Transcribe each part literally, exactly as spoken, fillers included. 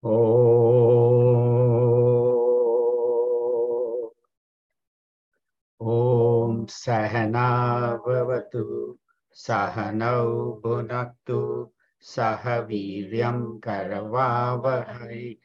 Om Om Sahana Bhavatu Sahanau Bhunaktu Sahaviryam Karavavahai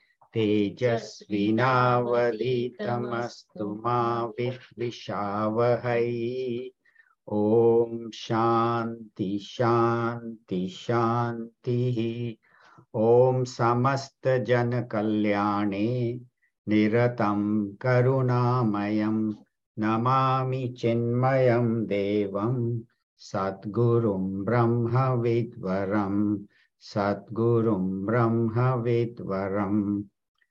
Tejasvinavaditamastu ma Vishvishavahai. Om Shanti Shanti Shanti. Om Samasta Jana Kalyane Niratam Karunamayam Namami Chinmayam Devam Satgurum Brahma Vidvaram Satgurum Brahma Vidvaram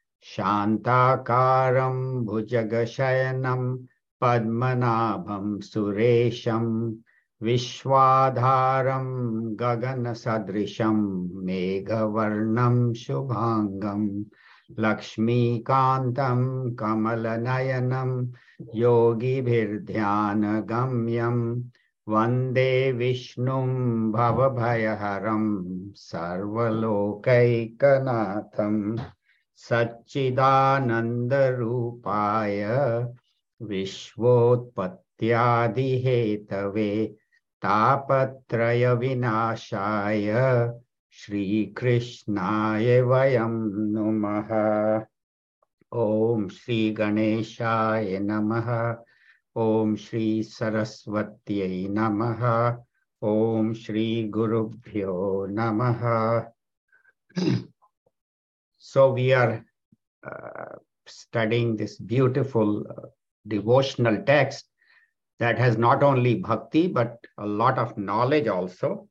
Shantakaram Bhujagashayanam Padmanabham Suresham Vishwadharam Gagana Sadrisham Meghavarnam Shubhangam Lakshmi Kantam Kamalanayanam Yogi Bhirdhyana Gamyam Vande Vishnum Bhavabhayaharam Sarvalokaikkanatham Satchidananda Rupaya Vishvotpatyadi Hetave Tapatraya Vinashaya Shri Krishnaya Vayam Namaha. Om Shri Ganeshaya Namaha. Om Shri Saraswatyai Namaha. Om Shri Gurubhyo Namaha. So we are uh, studying this beautiful uh, devotional text that has not only bhakti, but a lot of knowledge also.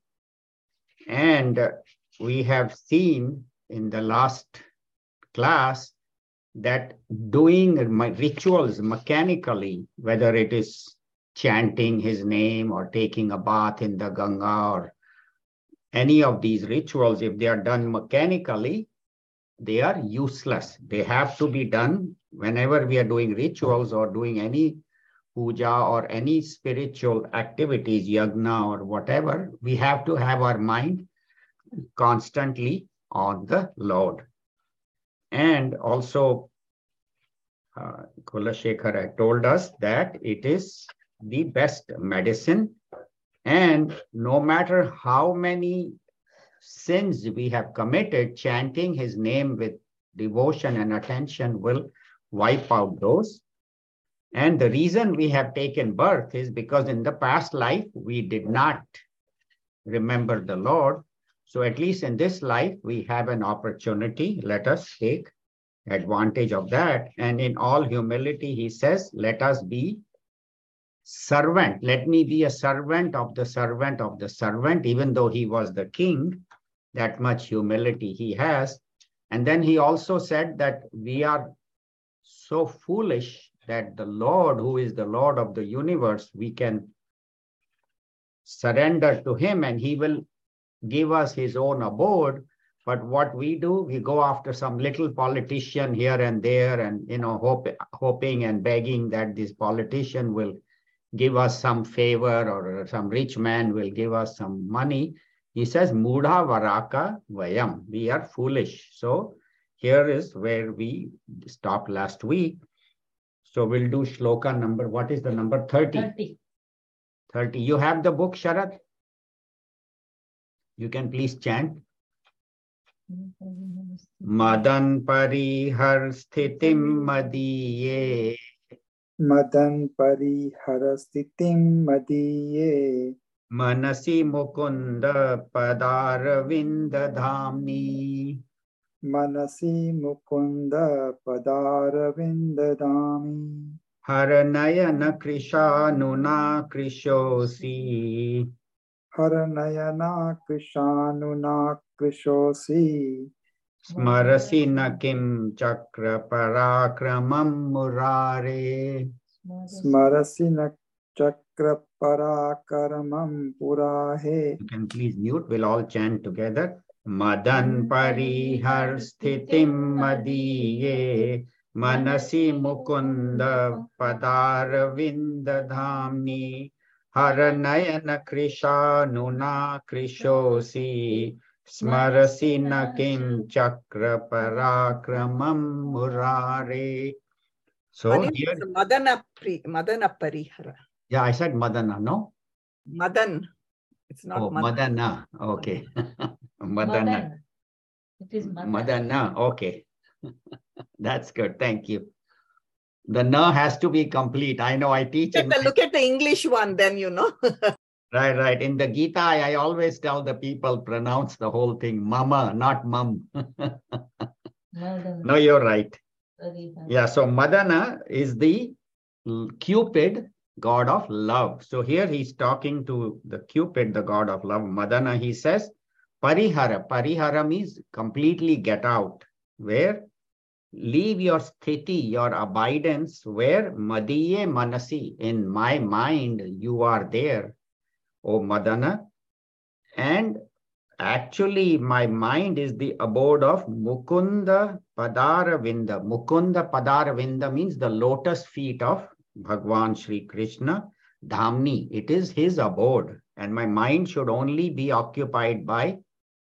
And uh, we have seen in the last class that doing rituals mechanically, whether it is chanting his name or taking a bath in the Ganga or any of these rituals, if they are done mechanically, they are useless. They have to be done whenever we are doing rituals or doing any puja or any spiritual activities, yagna or whatever. We have to have our mind constantly on the Lord. And also, uh, Kulashekar had told us that it is the best medicine. And no matter how many sins we have committed, chanting his name with devotion and attention will wipe out those. And the reason we have taken birth is because in the past life, we did not remember the Lord. So at least in this life, we have an opportunity. Let us take advantage of that. And in all humility, he says, let us be servant. Let me be a servant of the servant of the servant, even though he was the king. That much humility he has. And then he also said that we are so foolish that the Lord, who is the Lord of the universe, we can surrender to him and he will give us his own abode. But what we do, we go after some little politician here and there and, you know, hope, hoping and begging that this politician will give us some favor or some rich man will give us some money. He says, Mudha Varaka Vayam. We are foolish. So here is where we stopped last week. So we'll do shloka number. What is the number? thirty. thirty. thirty. You have the book, Sharat? You can please chant. Madan Parihar Sthitim Madiye. Madan Parihar Sthitim Madiye. Manasi Mukunda Padaravinda Dhamni. Manasi Mukunda Padaravinda Dhamni. Haranayana Krishanuna Krishosi. Haranayana Krishanuna Krishosi. Smarasi Nakim Chakra Parakramam Murare. Smarasi Chakra Parakaramam Purahe. You can please mute. We'll all chant together. Madan Parihar Sthitim Madiye. Manasi Mukunda Padaravinda Dhamni. Haranayana Krishanuna Krishosi. Smarasi na kim chakra parakramam murare. So here, Madana Pri, Madana Parihara. Yeah, I said Madana, no? Madan. It's not Oh, Madana. Madana. Okay. Madana. Madan. It is Madan. Madana. Okay. That's good. Thank you. The na has to be complete. I know I teach Look in at, the, look at the English one, then you know. Right, right. In the Gita, I always tell the people pronounce the whole thing mama, not mum. No, you're right. Yeah, so Madana is the Cupid, god of love. So here he's talking to the Cupid, the god of love. Madana, he says, Parihara. Parihara means completely get out. Where? Leave your sthiti, your abidance. Where? Madiye manasi. In my mind, you are there, O Madana. And actually, my mind is the abode of Mukunda Padaravinda. Mukunda Padaravinda means the lotus feet of Bhagwan Sri Krishna, Dhamni. It is his abode. And my mind should only be occupied by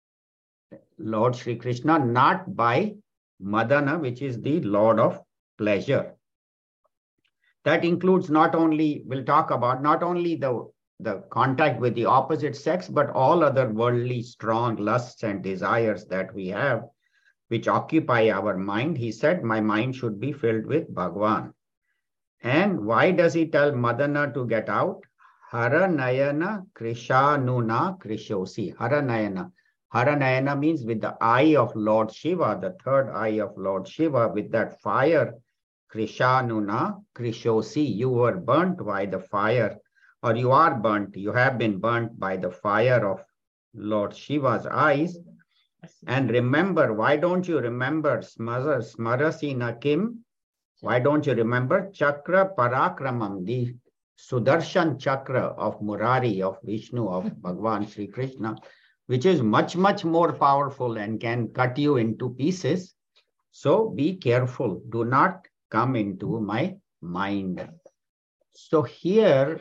Lord Sri Krishna, not by Madana, which is the Lord of pleasure. That includes not only, we'll talk about not only the the contact with the opposite sex, but all other worldly strong lusts and desires that we have, which occupy our mind. He said, my mind should be filled with Bhagwan. And why does he tell Madana to get out? Haranayana Krishanuna Krishosi. Haranayana. Haranayana means with the eye of Lord Shiva, the third eye of Lord Shiva, with that fire, Krishanuna Krishosi. You were burnt by the fire. Or you are burnt, you have been burnt by the fire of Lord Shiva's eyes. And remember, why don't you remember Smarasi Nakim? Why don't you remember Chakra Parakramam, the Sudarshan Chakra of Murari, of Vishnu, of Bhagwan Sri Krishna, which is much, much more powerful and can cut you into pieces. So be careful. Do not come into my mind. So here,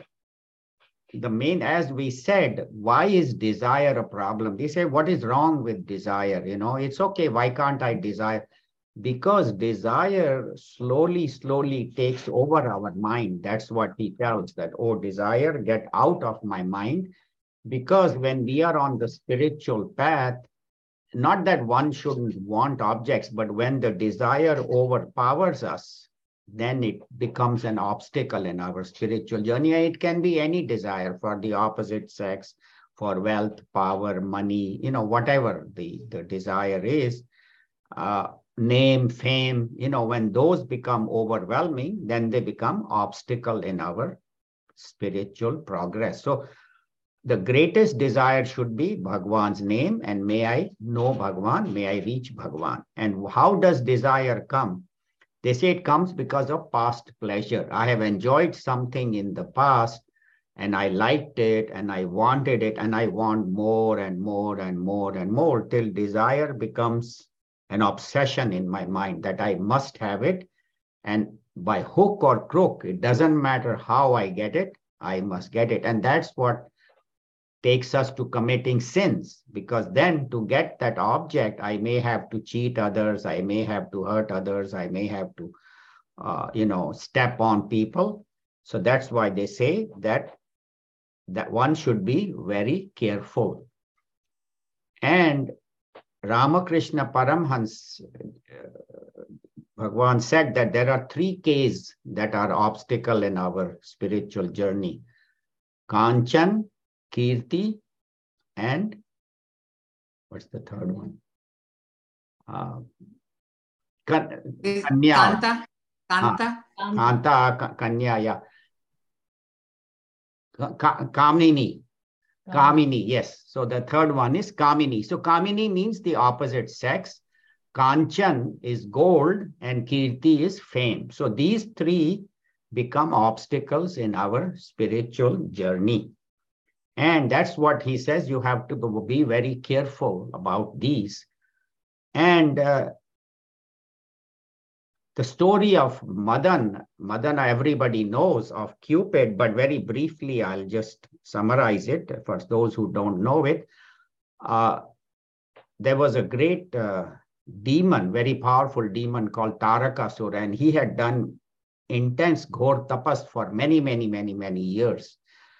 the main, as we said, why is desire a problem? They say, what is wrong with desire? You know, it's okay. Why can't I desire? Because desire slowly, slowly takes over our mind. That's what he tells that, oh, desire, get out of my mind. Because when we are on the spiritual path, not that one shouldn't want objects, but when the desire overpowers us, then it becomes an obstacle in our spiritual journey. It can be any desire for the opposite sex, for wealth, power, money, you know, whatever the, the desire is, uh, name, fame, you know, when those become overwhelming, then they become obstacle in our spiritual progress. So the greatest desire should be Bhagwan's name, and may I know Bhagwan, may I reach Bhagwan. And how does desire come? They say it comes because of past pleasure. I have enjoyed something in the past and I liked it and I wanted it and I want more and more and more and more till desire becomes an obsession in my mind that I must have it. And by hook or crook, it doesn't matter how I get it, I must get it. And that's what takes us to committing sins, because then to get that object, I may have to cheat others, I may have to hurt others, I may have to, uh, you know, step on people. So that's why they say that, that one should be very careful. And Ramakrishna Paramhans, uh, Bhagwan said that there are three Ks that are obstacle in our spiritual journey. Kanchan, Kirti, and what's the third one? Uh, Kanya. Kanta. Kanta. Kanta, Kanya, yeah. Kamini. Kamini, yes. So the third one is Kamini. So Kamini means the opposite sex. Kanchan is gold and Kirti is fame. So these three become obstacles in our spiritual journey. And that's what he says, you have to be very careful about these. And uh, the story of Madan, Madana everybody knows, of Cupid, but very briefly, I'll just summarize it for those who don't know it. Uh, there was a great uh, demon, very powerful demon called Tarakasura, and he had done intense ghor tapas for many, many, many, many years.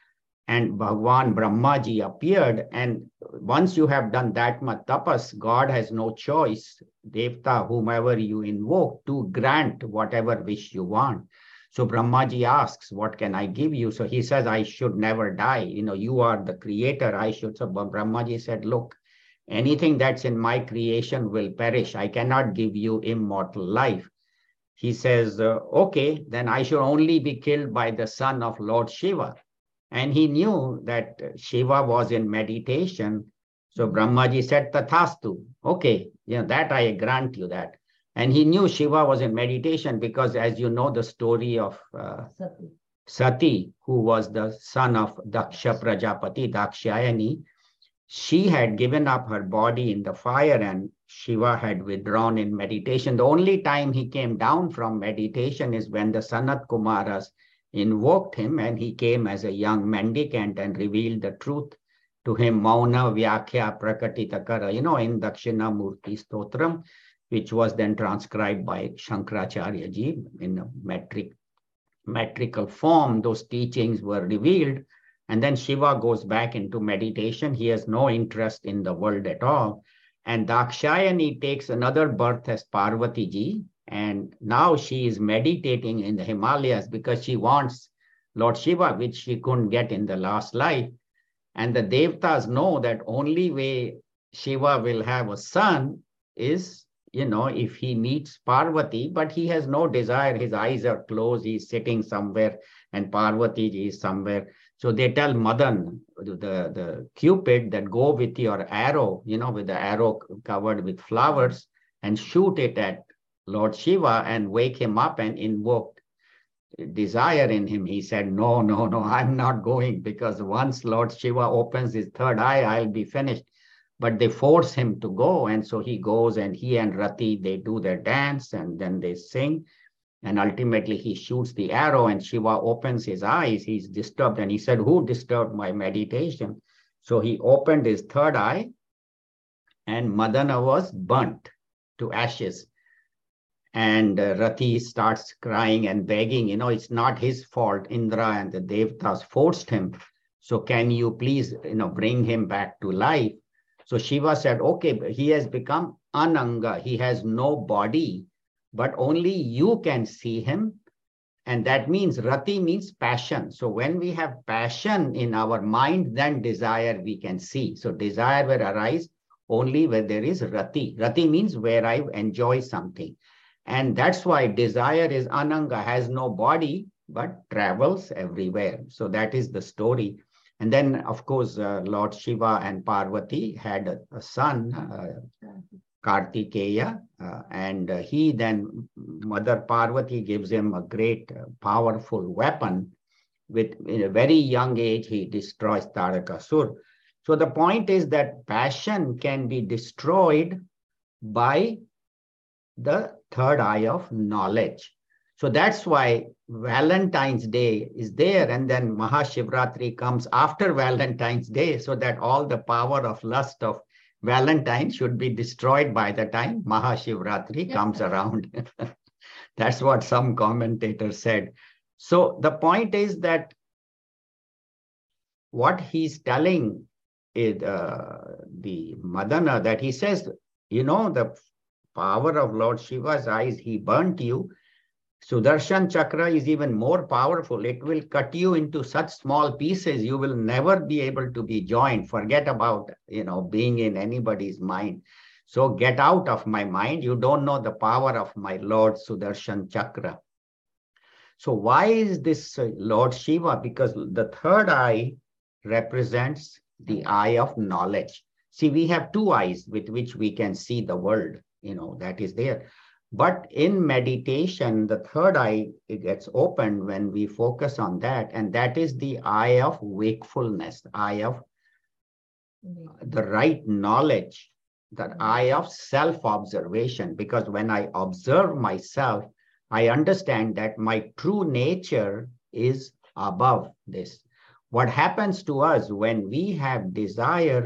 And Bhagwan Brahmaji appeared, and once you have done that much tapas, God has no choice, Devta, whomever you invoke, to grant whatever wish you want. So Brahmaji asks, what can I give you? So he says, I should never die. You know, you are the creator, I should. So Brahmaji said, look, anything that's in my creation will perish. I cannot give you immortal life. He says, uh, okay, then I should only be killed by the son of Lord Shiva. And he knew that Shiva was in meditation. So Brahmaji said, Tathastu. Okay, you know, that I grant you that. And he knew Shiva was in meditation because, as you know, the story of uh, Sati. Sati, who was the son of Daksha Prajapati, Dakshayani, she had given up her body in the fire and Shiva had withdrawn in meditation. The only time he came down from meditation is when the Sanat Kumaras invoked him, and he came as a young mendicant and revealed the truth to him, Mauna Vyakhya Prakatitakara, you know, in Dakshina Murti Stotram, which was then transcribed by Shankaracharya ji in a metric, metrical form. Those teachings were revealed, and then Shiva goes back into meditation. He has no interest in the world at all. And Dakshayani takes another birth as Parvati ji, and now she is meditating in the Himalayas because she wants Lord Shiva, which she couldn't get in the last life. And the Devtas know that only way Shiva will have a son is, you know, if he meets Parvati, but he has no desire. His eyes are closed. He's sitting somewhere and Parvati is somewhere. So they tell Madan, the, the Cupid, that go with your arrow, you know, with the arrow covered with flowers, and shoot it at Lord Shiva and wake him up and invoke desire in him. He said, no, no, no, I'm not going, because once Lord Shiva opens his third eye, I'll be finished. But they force him to go. And so he goes, and he and Rati, they do their dance and then they sing. And ultimately he shoots the arrow and Shiva opens his eyes. He's disturbed. And he said, who disturbed my meditation? So he opened his third eye and Madana was burnt to ashes. And uh, Rati starts crying and begging, you know, it's not his fault. Indra and the Devtas forced him. So can you please, you know, bring him back to life? So Shiva said, okay, he has become Ananga. He has no body, but only you can see him. And that means Rati means passion. So when we have passion in our mind, then desire we can see. So desire will arise only where there is Rati. Rati means where I enjoy something. And that's why desire is Ananga, has no body, but travels everywhere. So that is the story. And then, of course, uh, Lord Shiva and Parvati had a, a son, uh, Kartikeya, uh, and uh, he then, Mother Parvati gives him a great, uh, powerful weapon. With in a very young age, he destroys Tarakasur. So the point is that passion can be destroyed by the third eye of knowledge. So that's why Valentine's Day is there, and then Mahashivratri comes after Valentine's Day, so that all the power of lust of Valentine should be destroyed by the time Mahashivratri comes around. That's what some commentators said. So the point is that what he's telling is uh, the Madana, that he says, you know, the power of Lord Shiva's eyes, he burnt you. Sudarshan Chakra is even more powerful. It will cut you into such small pieces, you will never be able to be joined. Forget about, you know, being in anybody's mind. So get out of my mind. You don't know the power of my Lord Sudarshan Chakra. So why is this uh, Lord Shiva? Because the third eye represents the eye of knowledge. See, we have two eyes with which we can see the world, you know, that is there. But in meditation, the third eye, it gets opened when we focus on that. And that is the eye of wakefulness, eye of the right knowledge, the eye of self-observation. Because when I observe myself, I understand that my true nature is above this. What happens to us when we have desire,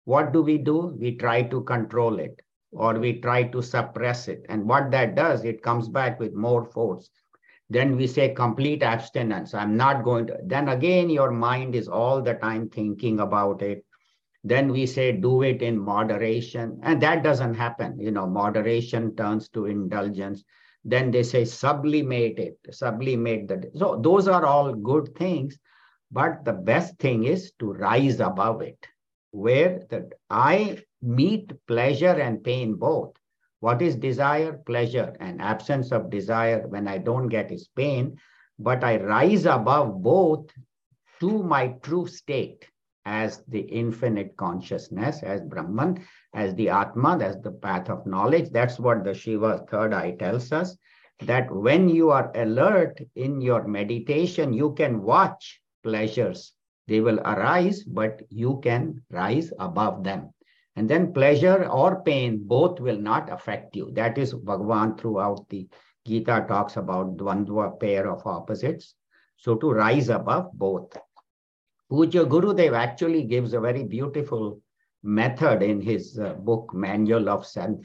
what do we do? We try to control it, or we try to suppress it. And what that does, it comes back with more force. Then we say complete abstinence. I'm not going to, then again, your mind is all the time thinking about it. Then we say, do it in moderation. And that doesn't happen. You know, moderation turns to indulgence. Then they say, sublimate it, sublimate the. So those are all good things. But the best thing is to rise above it, where the, I meet pleasure and pain both. What is desire? Pleasure. And absence of desire, when I don't get, is pain. But I rise above both to my true state as the infinite consciousness, as Brahman, as the Atma, as the path of knowledge. That's what the Shiva third eye tells us, that when you are alert in your meditation, you can watch pleasures. They will arise, but you can rise above them. And then pleasure or pain, both will not affect you. That is, Bhagavan throughout the Gita talks about Dvandva, pair of opposites. So to rise above both. Pujya Gurudev actually gives a very beautiful method in his uh, book, Manual of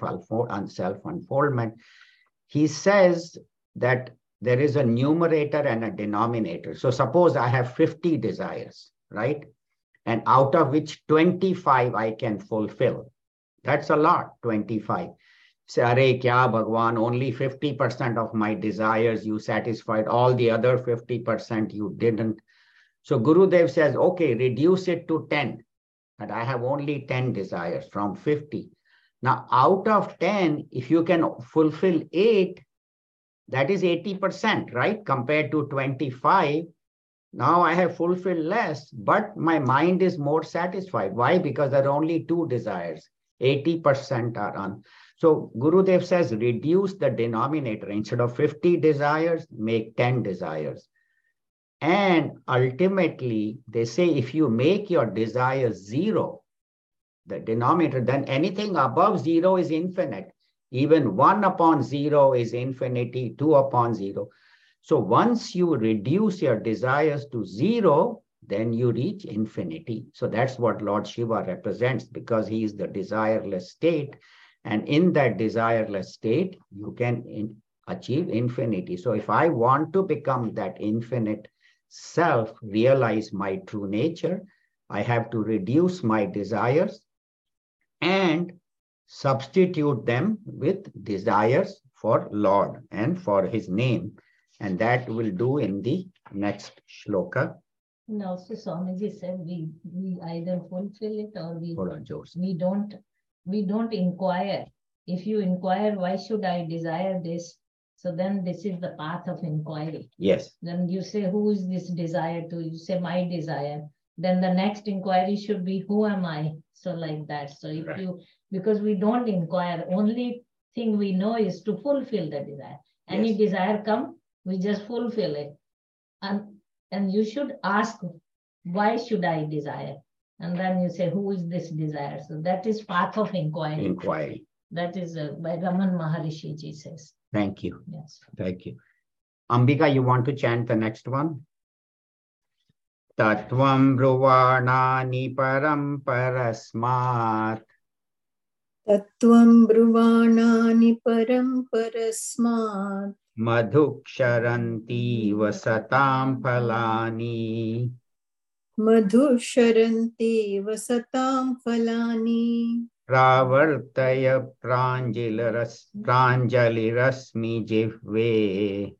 Self-Unfoldment. He says that there is a numerator and a denominator. So suppose I have fifty desires, right? And out of which twenty-five I can fulfill. That's a lot, twenty-five. Say, Are kya Bhagwan, only fifty percent of my desires you satisfied, all the other fifty percent you didn't. So Gurudev says, okay, reduce it to ten. But I have only ten desires from fifty. Now, out of ten, if you can fulfill eight, that is eighty percent, right? Compared to twenty-five. Now I have fulfilled less, but my mind is more satisfied. Why? Because there are only two desires. eighty percent are on. So Gurudev says, reduce the denominator. Instead of fifty desires, make ten desires. And ultimately, they say, if you make your desire zero, the denominator, then anything above zero is infinite. Even one upon zero is infinity, two upon zero. So once you reduce your desires to zero, then you reach infinity. So that's what Lord Shiva represents, because he is the desireless state. And in that desireless state, you can in, achieve infinity. So if I want to become that infinite self, realize my true nature, I have to reduce my desires and substitute them with desires for Lord and for his name. And that we'll do in the next shloka. No, so Swamiji said we we either fulfill it or we Hold on, Joseph. we don't we don't inquire. If you inquire, why should I desire this? So then this is the path of inquiry. Yes. Then you say, who is this desire to? You say, my desire. Then the next inquiry should be, who am I? So like that. So if right. you, because we don't inquire, only thing we know is to fulfill the desire. Any yes. desire come, we just fulfill it. And, and you should ask, why should I desire? And then you say, who is this desire? So that is path of inquiry. Inquiry. That is uh, by Raman Maharishi ji says. Thank you. Yes. Thank you. Ambika, you want to chant the next one? Tatvam Bruvanani Param Parasmat. Tatvam Bruvanani Param Parasmat. Madhuksharanti Vasatam Phalani. Madhusharanti Vasatam Phalani. Pravartaya Pranjaliras Pranjalirasmi Jivve.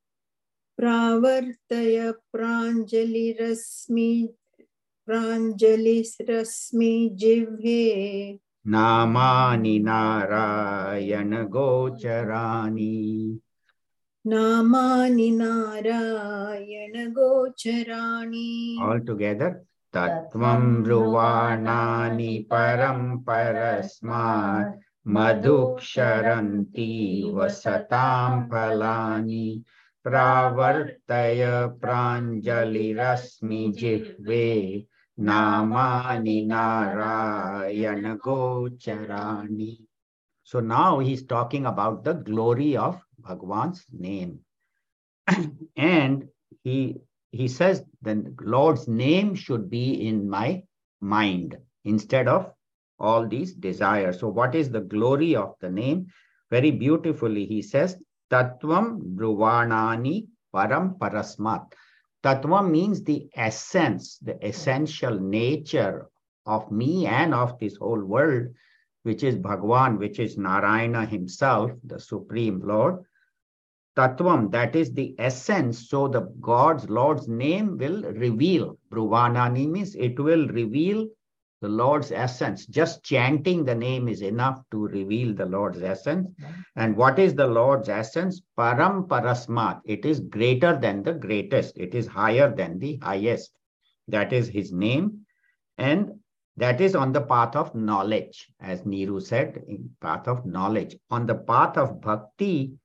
Pravartaya Pranjalirasmi Pranjalisrasmi Jivhe. Namani Narayana Gocharani. Namani Narayana Gocharani. All together. Tatvam Bruvanani Param Parasmat. Madhuksharanti Vasatam Phalani. Pravartaya Pranjalirasmi Jivve. Namani Narayana Gocharani. So now he's talking about the glory of Bhagwan's name. And he, he says the Lord's name should be in my mind instead of all these desires. So what is the glory of the name? Very beautifully, he says, Tattvam Dhruvanani Param Parasmat. Tattva means the essence, the essential nature of me and of this whole world, which is Bhagwan, which is Narayana himself, the Supreme Lord. Tattvam, that is the essence. So the God's, Lord's name will reveal. Dhruvanani means it will reveal the Lord's essence. Just chanting the name is enough to reveal the Lord's essence. And what is the Lord's essence? Param Parasmat. It is greater than the greatest. It is higher than the highest. That is his name. And that is on the path of knowledge, as Niru said, in path of knowledge. On the path of bhakti,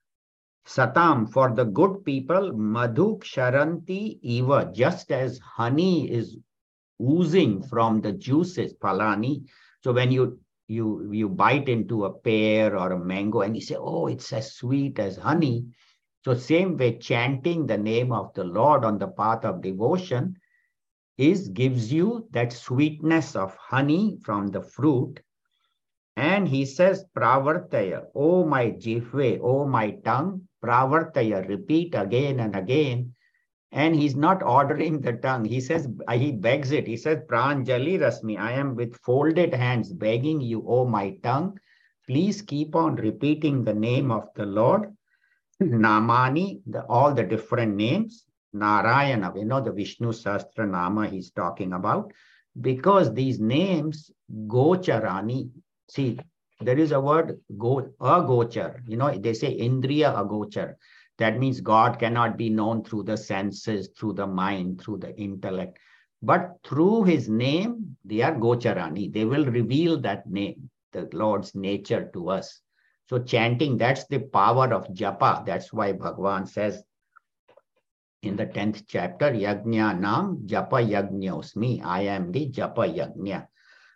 Satam, for the good people, Madhu Ksharanti Eva, just as honey is oozing from the juices, Palani. So when you, you, you bite into a pear or a mango and you say, oh, it's as sweet as honey. So same way, chanting the name of the Lord on the path of devotion is gives you that sweetness of honey from the fruit. And he says, Pravartaya, oh my jihve, oh my tongue, Pravartaya, repeat again and again. And he's not ordering the tongue. He says, he begs it. He says, Pranjali Rasmi, I am with folded hands begging you, oh my tongue, please keep on repeating the name of the Lord. Namani, the, all the different names. Narayana, we know the Vishnu Sahasra Nama he's talking about, because these names, Gocharani, see, there is a word, go, agochar, you know, they say Indriya agochar. That means God cannot be known through the senses, through the mind, through the intellect. But through his name, they are Gocharani. They will reveal that name, the Lord's nature to us. So chanting, that's the power of japa. That's why Bhagavan says in the tenth chapter, Yajna Nam Japa Yajñosmi. I am the Japa Yajna.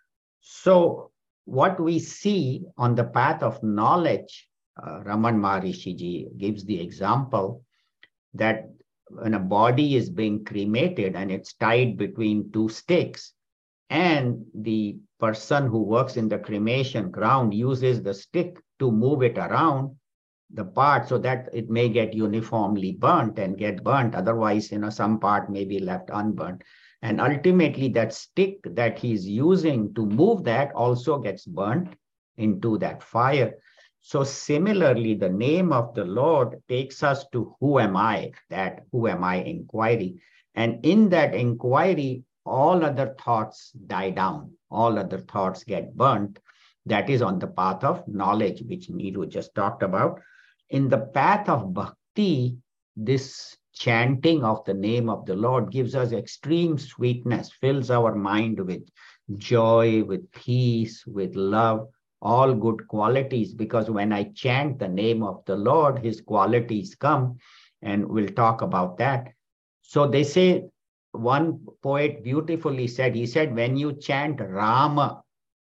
So what we see on the path of knowledge, uh, Raman Maharishi Ji gives the example that when a body is being cremated and it's tied between two sticks, and the person who works in the cremation ground uses the stick to move it around the part so that it may get uniformly burnt and get burnt. Otherwise, you know, some part may be left unburnt. And ultimately that stick that he's using to move that also gets burnt into that fire. So similarly, the name of the Lord takes us to who am I, that who am I inquiry. And in that inquiry, all other thoughts die down. All other thoughts get burnt. That is on the path of knowledge, which Niru just talked about. In the path of bhakti, this chanting of the name of the Lord gives us extreme sweetness, fills our mind with joy, with peace, with love, all good qualities. Because when I chant the name of the Lord, his qualities come, and we'll talk about that. So they say, one poet beautifully said, he said, when you chant Rama,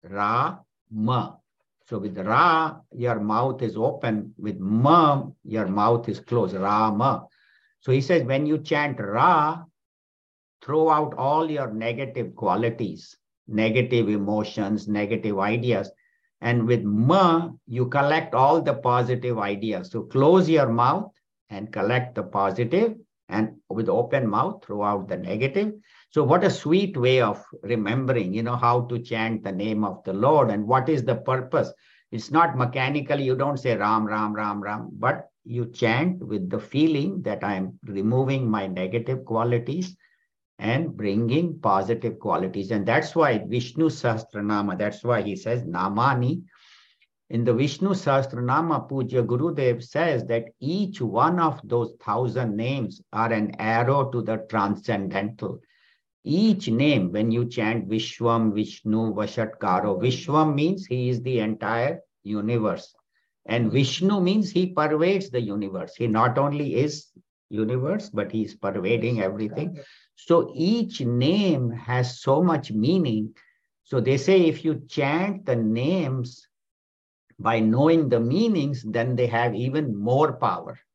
Ra-ma. So with Ra, your mouth is open. With Ma, your mouth is closed. Rama. So he says, when you chant Ra, throw out all your negative qualities, negative emotions, negative ideas. And with Ma, you collect all the positive ideas. So close your mouth and collect the positive, and with open mouth, throw out the negative. So what a sweet way of remembering, you know, how to chant the name of the Lord and what is the purpose. It's not mechanically, you don't say Ram, Ram, Ram, Ram, but you chant with the feeling that I'm removing my negative qualities and bringing positive qualities. And that's why Vishnu Sahasranama, that's why he says Namani. In the Vishnu Sahasranama, Pujya Gurudev says that each one of those thousand names are an arrow to the transcendental. Each name, when you chant Vishwam, Vishnu, Vashatkaro, Vishwam means he is the entire universe. And Vishnu means he pervades the universe. He not only is universe, but he is pervading everything. So each name has so much meaning. So they say if you chant the names by knowing the meanings, then they have even more power.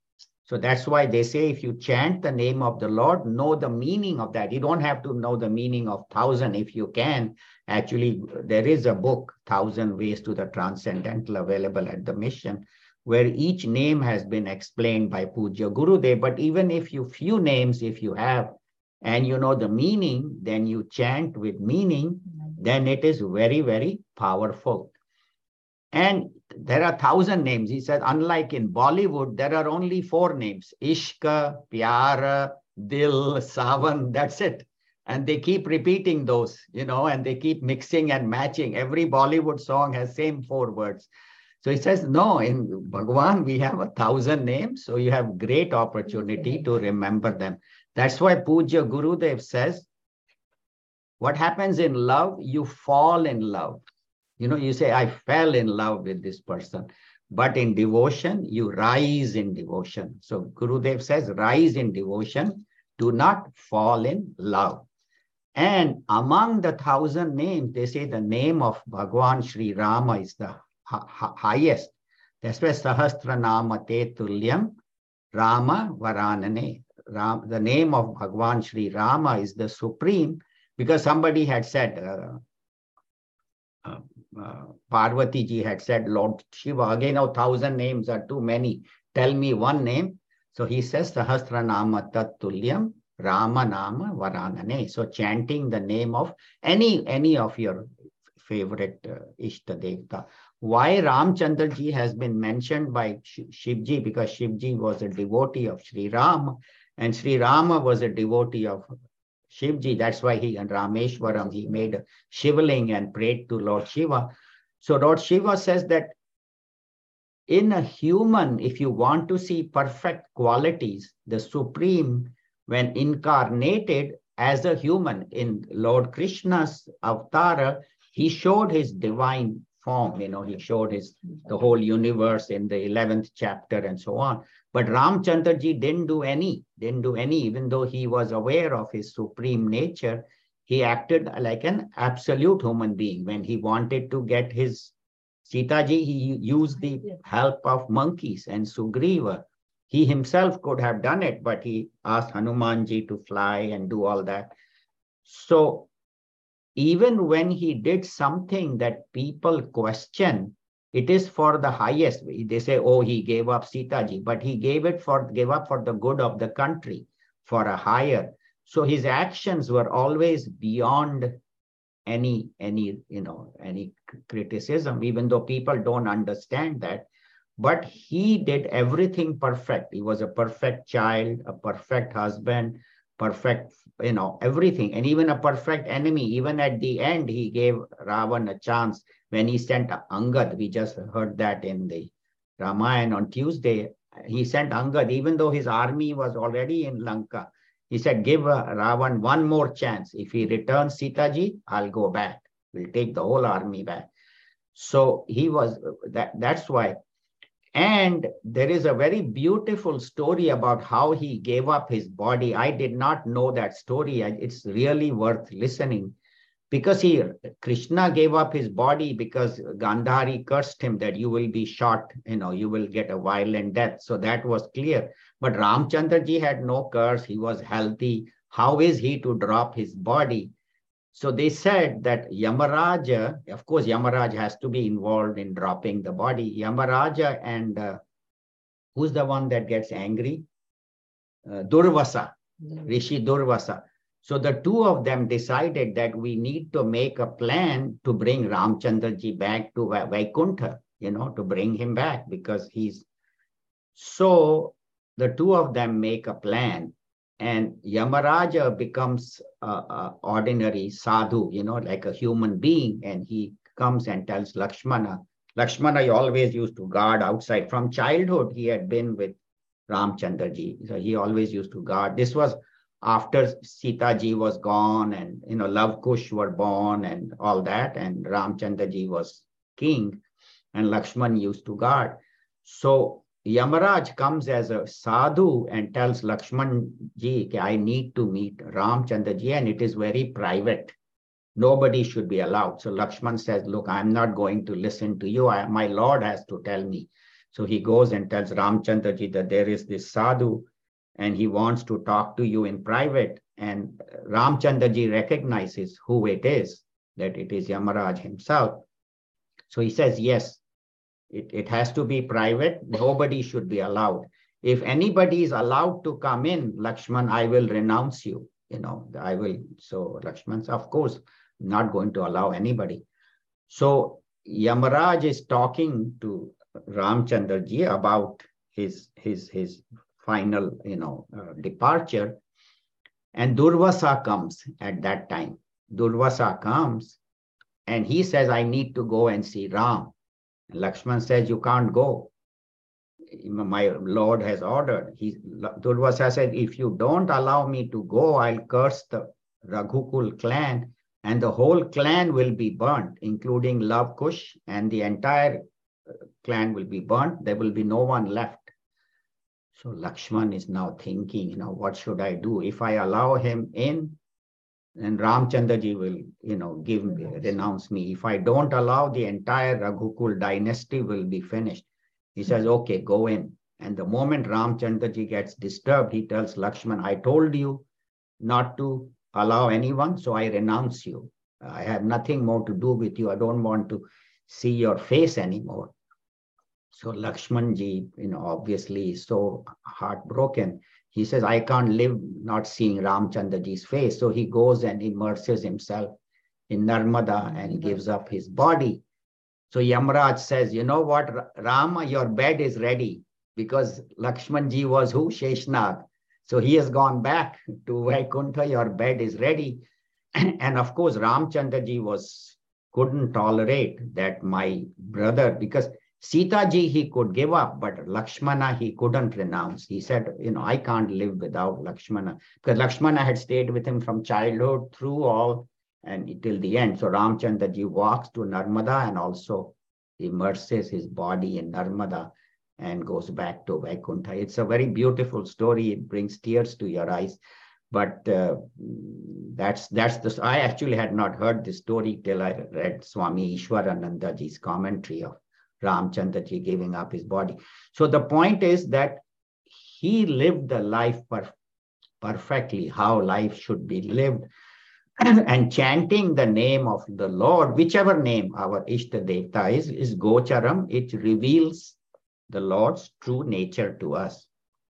So that's why they say if you chant the name of the Lord, know the meaning of that. You don't have to know the meaning of thousand if you can. Actually, there is a book, Thousand Ways to the Transcendental, available at the mission, where each name has been explained by Pujya Gurudev. But even if you few names, if you have, and you know the meaning, then you chant with meaning, then it is very, very powerful. And there are thousand names. He said, unlike in Bollywood, there are only four names: Ishka, Pyara, Dil, Savan, that's it. And they keep repeating those, you know, and they keep mixing and matching. Every Bollywood song has same four words. So he says, no, in Bhagwan, we have a thousand names. So you have great opportunity to remember them. That's why Pujya Gurudev says, what happens in love, you fall in love. You know, you say, I fell in love with this person. But in devotion, you rise in devotion. So Gurudev says, rise in devotion, do not fall in love. And among the thousand names, they say the name of Bhagwan Sri Rama is the ha ha highest. That's why Sahasranama Te Tulyam Rama Varanane. Ram, the name of Bhagwan Sri Rama is the supreme, because somebody had said, uh, uh, uh, Parvati ji had said, Lord Shiva, again, a thousand names are too many. Tell me one name. So he says, Sahasranama Tat Tulyam Rama Nama Varanane. So chanting the name of any, any of your favorite uh, Ishta Devta. Why Ramchandra ji has been mentioned by Shivji? Because Shivji was a devotee of Sri Rama, and Sri Rama was a devotee of Shivji. That's why he, in Rameshwaram, he made a Shivling and prayed to Lord Shiva. So Lord Shiva says that in a human, if you want to see perfect qualities, the Supreme, when incarnated as a human in Lord Krishna's avatar, he showed his divine form. You know, he showed his the whole universe in the eleventh chapter and so on. But Ramchandra ji didn't do any, didn't do any, even though he was aware of his supreme nature. He acted like an absolute human being. When he wanted to get his Sita ji, he used the help of monkeys and Sugriva. He himself could have done it, but he asked Hanuman ji to fly and do all that. So even when he did something that people question, it is for the highest. They say, oh, he gave up Sita ji, but he gave it for, gave up for the good of the country, for a higher. So his actions were always beyond any, any, you know, any criticism, even though people don't understand that. But he did everything perfect. He was a perfect child, a perfect husband, perfect, you know, everything, and even a perfect enemy. Even at the end, he gave Ravan a chance when he sent Angad. We just heard that in the Ramayana on Tuesday. He sent Angad, even though his army was already in Lanka. He said, give uh, Ravan one more chance. If he returns Sita ji, I'll go back. We'll take the whole army back. So he was, that, that's why. And there is a very beautiful story about how he gave up his body. I did not know that story. It's really worth listening, because he, Krishna gave up his body because Gandhari cursed him that you will be shot, you know, you will get a violent death. So that was clear. But Ramchandra ji had no curse. He was healthy. How is he to drop his body? So they said that Yamaraja, of course, Yamaraja has to be involved in dropping the body. Yamaraja and uh, who's the one that gets angry? Uh, Durvasa, Rishi Durvasa. So the two of them decided that we need to make a plan to bring Ramchandra ji back to Vaikuntha, you know, to bring him back, because he's... So the two of them make a plan. And Yamaraja becomes an ordinary sadhu, you know, like a human being. And he comes and tells Lakshmana. Lakshmana he always used to guard outside. From childhood, he had been with Ramchandra ji. So he always used to guard. This was after Sita ji was gone and, you know, Lav Kush were born and all that. And Ramchandra ji was king and Lakshman used to guard. So Yamaraj comes as a sadhu and tells Lakshman ji, I need to meet Ramchandra ji, and it is very private. Nobody should be allowed. So Lakshman says, look, I'm not going to listen to you. I, my Lord has to tell me. So he goes and tells Ramchandraji that there is this sadhu and he wants to talk to you in private. And Ramchandraji recognizes who it is, that it is Yamaraj himself. So he says, yes, it, it has to be private. Nobody should be allowed. If anybody is allowed to come in, Lakshman, I will renounce you. You know, I will. So Lakshman, of course, not going to allow anybody. So Yamaraj is talking to Ramchandraji about his, his, his final, you know, uh, departure. And Durvasa comes at that time. Durvasa comes and he says, I need to go and see Ram. And Lakshman says, you can't go. My Lord has ordered. He, Durvasa said, if you don't allow me to go, I'll curse the Raghukul clan and the whole clan will be burnt, including Lav Kush, and the entire clan will be burnt. There will be no one left. So Lakshman is now thinking, you know, what should I do? If I allow him in, then Ramchandraji will, you know, give me, renounce me. If I don't allow, the entire Raghukul dynasty will be finished. He says, okay, go in. And the moment Ramchandraji gets disturbed, he tells Lakshman, I told you not to allow anyone, so I renounce you. I have nothing more to do with you. I don't want to see your face anymore. So Lakshmanji, you know, obviously is so heartbroken. He says, I can't live not seeing Ramchandraji's face. So he goes and immerses himself in Narmada and gives up his body. So Yamaraj says, you know what, Rama, your bed is ready, because Lakshmanji was who? Sheshnag. So he has gone back to Vaikuntha, your bed is ready. And of course, Ramchandraji was, couldn't tolerate that my brother, because Sita ji he could give up, but Lakshmana he couldn't renounce. He said, you know, I can't live without Lakshmana, because Lakshmana had stayed with him from childhood through all and till the end. So Ramchandraji walks to Narmada and also immerses his body in Narmada and goes back to Vaikuntha. It's a very beautiful story. It brings tears to your eyes. But uh, that's that's the. I actually had not heard this story till I read Swami Ishwaranandaji's commentary of Ramchandraji giving up his body. So the point is that he lived the life per perfectly, how life should be lived. And chanting the name of the Lord, whichever name our Ishta Devta is, is Gocharam. It reveals the Lord's true nature to us.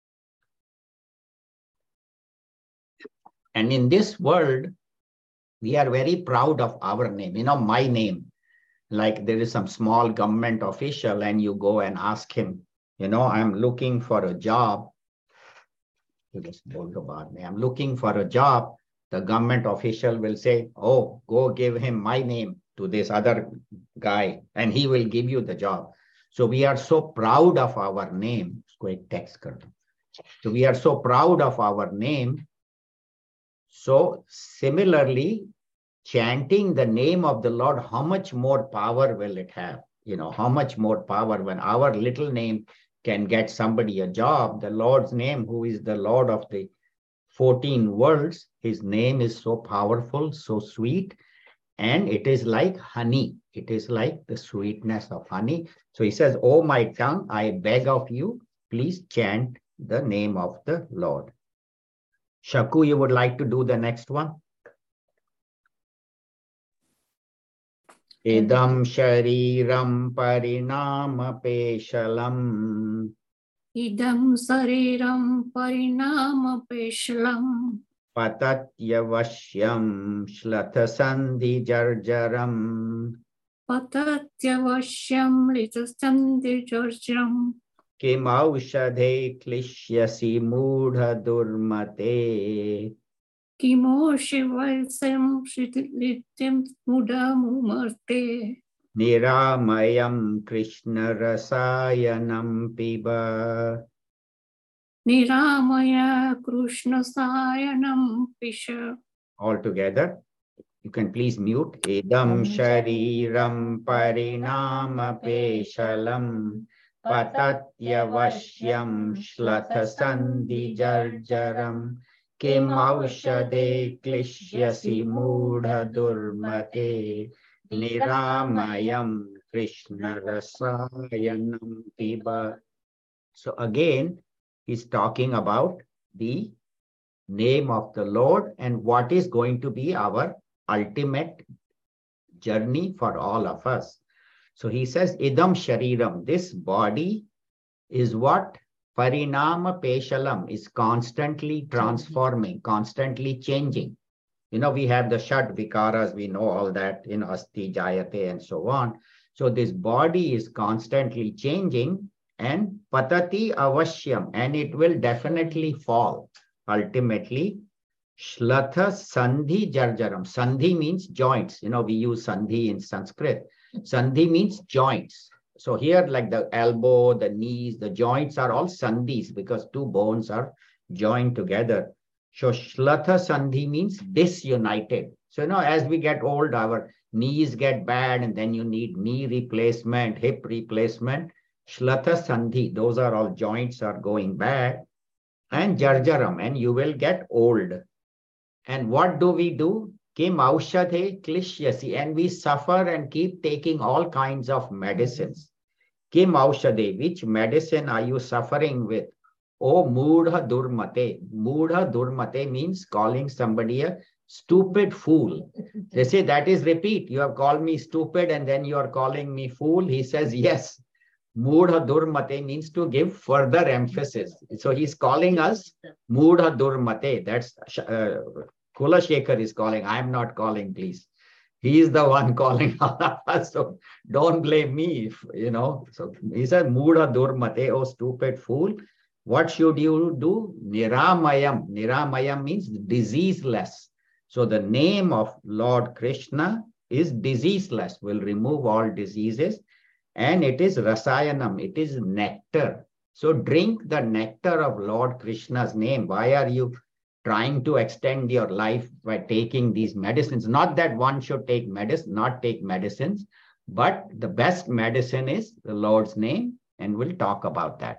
And in this world, we are very proud of our name, you know, my name. Like there is some small government official and you go and ask him, you know, I'm looking for a job. I'm looking for a job. The government official will say, oh, go give him my name to this other guy and he will give you the job. So we are so proud of our name. So we are so proud of our name. So similarly, chanting the name of the Lord, how much more power will it have? You know, how much more power when our little name can get somebody a job. The Lord's name, who is the Lord of the fourteen worlds, his name is so powerful, so sweet, and it is like honey. It is like the sweetness of honey. So he says, oh, my tongue, I beg of you, please chant the name of the Lord. Shaku, you would like to do the next one? Idam shariram parinama peshalam. Idam sariram parinama peshalam. Patatyavashyam shlatha-sandhi jarjaram. Patatyavashyam litasandhi jarjaram. Kim aushadhe klishyasi mudha durmate. Kimo shivaisam shritlityam mudamumarte. Niramayam Krishna rasayanam piba. Niramaya Krishna sayanam pisha. All together. You can please mute. Idam shariram parinama peshalam. Patatyavashyam shlatha-sandhi jarjaram. Kim aushade klishyasi mudha durmate. Niramayam Krishna Rasayanam Piba. So again, he's talking about the name of the Lord and what is going to be our ultimate journey for all of us. So he says, Idam Shariram, this body is what? Parinama Peshalam, is constantly transforming, constantly changing. You know, we have the Shat Vikaras, we know all that in Asti, Jayate, and so on. So this body is constantly changing, and Patati Avashyam, and it will definitely fall. Ultimately, Shlatha Sandhi Jarjaram. Sandhi means joints. You know, we use Sandhi in Sanskrit. Sandhi means joints. So here, like the elbow, the knees, the joints are all sandhis because two bones are joined together. So Shlatha Sandhi means disunited. So, you know, as we get old, our knees get bad and then you need knee replacement, hip replacement. Shlatha Sandhi, those are all joints are going bad. And Jarjaram, and you will get old. And what do we do? Kim aushadhe klishyasi, and we suffer and keep taking all kinds of medicines. Kim aushadhe, which medicine are you suffering with? Oh, mudha durmate. Mudha durmate means calling somebody a stupid fool. They say that is repeat. You have called me stupid and then you are calling me fool. He says, yes. Mudha durmate means to give further emphasis. So he's calling us mudha durmate. That's uh, Kulashekar is calling. I'm not calling, please. He is the one calling all of us. So don't blame me, if, you know. So he said, Mudha durmate, oh stupid fool. What should you do? Niramayam. Niramayam means diseaseless. So the name of Lord Krishna is diseaseless, will remove all diseases. And it is rasayanam, it is nectar. So drink the nectar of Lord Krishna's name. Why are you trying to extend your life by taking these medicines? Not that one should take medicine, not take medicines, but the best medicine is the Lord's name, and we'll talk about that.